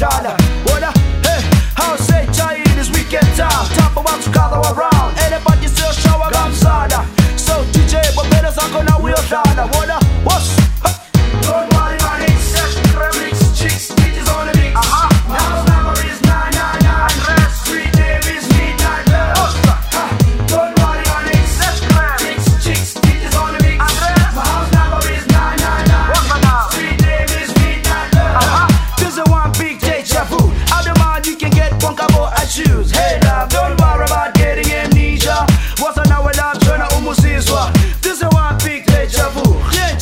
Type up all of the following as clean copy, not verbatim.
uyohlala wona hey how say chai this weekend time top about to gather around anybody still shower kamsada so DJ bobela zakho na uyohlala wona what's don't worry man it's remix chicks DJs on the mix now number is 999 rest street name is midnight love don't worry man it's remix chicks DJs on the mix my house number is 999 street name is midnight love this is one big deja vu out the mind you can get bunkable I choose hey love don't worry about getting amnesia what's on our love trying to umusizwa this is one big deja vu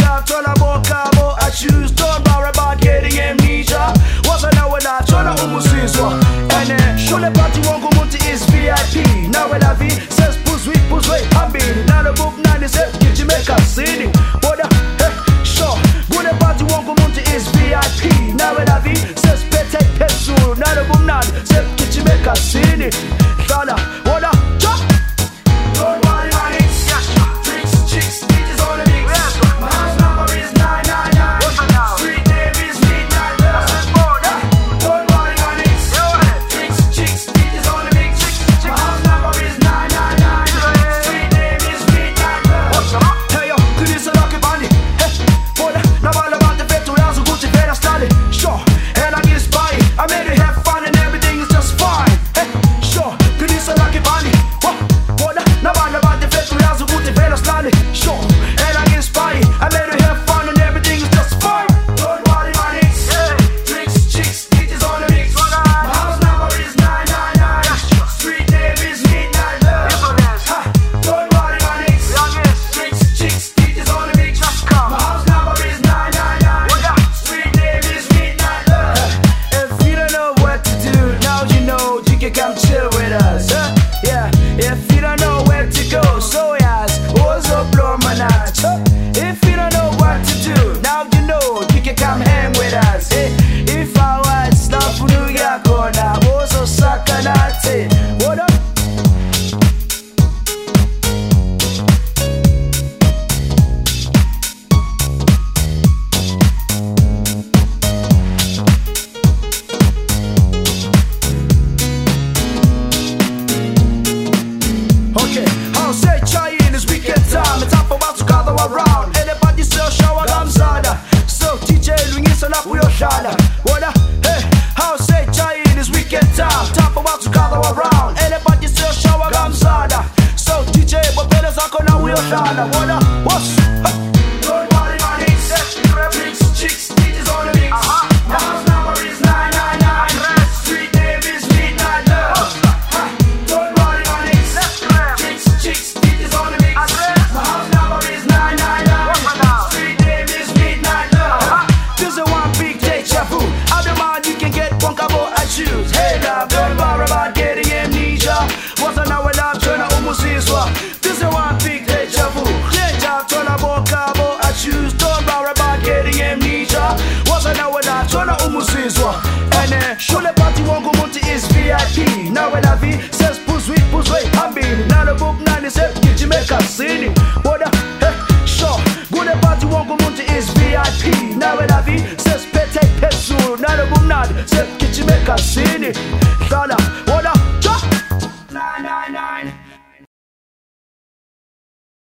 I choose, don't worry about getting amnesia. What's an hour now? Tryna umusizwa. And shule party wangu munti is VIP. Now when I V says push way. I'm being now the book 97 get Jamaica City. What hey, sure. Good party wangu munti is VIP. Now when I V says pete pesu. Now the book 97 get Jamaica City. Shana, what up? Don't worry about it. Drinks, chicks, bitches on the mix. My house number is 999. Street name is midnight love. Don't worry about it. Drinks, chicks, bitches on the mix. My house number is 999. Street name is midnight love. Hey yo, this is a lucky bunny. Hey, boy, now all about the fete, we are so good to better study. Sure, and I get inspired. I made it have fun and everything is just fine. Hey, sure, this is a lucky bunny. Now all about the fete, we are so good to better study. Sure, and I get inspired. I made it have fun and everything is just fine. Don't worry about it. Drinks, chicks, DJs on the mix. My house number is 999. Street name is midnight love. Don't worry about it. Drinks, chicks, DJs on the mix. My house number is 999. Street name is midnight love. If you don't know what to do, now you know you can come chill with us. Yeah, if you don't know where to go, so yes, also blow my night. If you don't know what to do, now you know you can come hang with us. If I was stuff New York, I was so sakanate. What up? Okay, I'll say chai in this weekend time. It's up about to gather around. Anybody still shower kamsada. So DJ Luingisa na uyohlala. What up? Hey, I'll say chai in this weekend time. Top about to gather around. Anybody still shower kamsada. So DJ bobela zakho na uyohlala. What up? What's don't worry about it. Remix chicks, DJs on the mix. My house number is 999. Street name is midnight love. Don't worry about it. Drinks, chicks, DJs on the mix. My house number is 999. Street name is midnight love. This is one big deja vu. Out the mind you can get bunkable I choose. Hey love, don't worry about getting amnesia. What's an hour love tryna umusizwa. This is one big deja vu. Deja tryna bunkable I choose. Don't worry about getting amnesia. What's an hour love tryna umusizwa. And shule party wangu munti is VIP. Now when I V says push way. I'm being now the book 97 get Jamaica City. What up? Hey, sure. Good party wangu munti is VIP. Now when I V says pete pesu. Now the book 97 get Jamaica City.